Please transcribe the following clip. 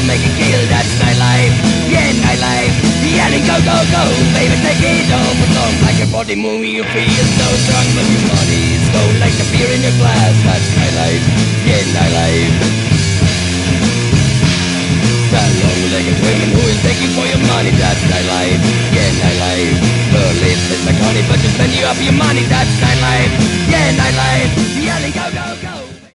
to make it kill, that's nightlife. Yeah, nightlife. Yeah, go, go, go, baby, take it over. Long like a body moving, you feel so strong, but your body's cold like the beer in your glass. That's nightlife. Yeah, nightlife. That long-legged women who is begging for your money, that's nightlife. Yeah, nightlife. Her lips is like honey, but just spend you up your money, that's nightlife.